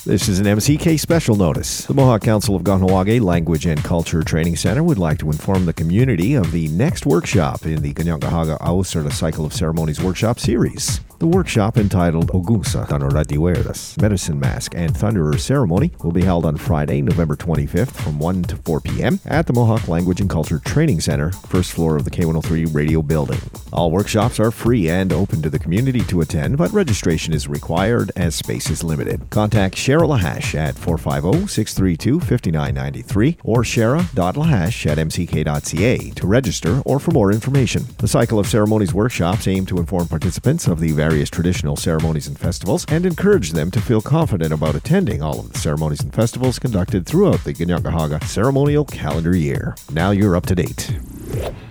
This is an MCK special notice. The Mohawk Council of Kahnawake Language and Culture Training Center would like to inform the community of the next workshop in the Kanien'kehá:ka Au's Cycle of Ceremonies workshop series. The workshop, entitled Ogunsa Tanoratiweras, Medicine Mask and Thunderer Ceremony, will be held on Friday, November 25th from 1 to 4 p.m. at the Mohawk Language and Culture Training Center, first floor of the K103 Radio Building. All workshops are free and open to the community to attend, but registration is required as space is limited. Contact Shara Lahash at 450-632-5993 or shara.lahash@mck.ca to register or for more information. The Cycle of Ceremonies workshops aim to inform participants of the various traditional ceremonies and festivals and encourage them to feel confident about attending all of the ceremonies and festivals conducted throughout the Kanien'kehá:ka ceremonial calendar year. Now you're up to date.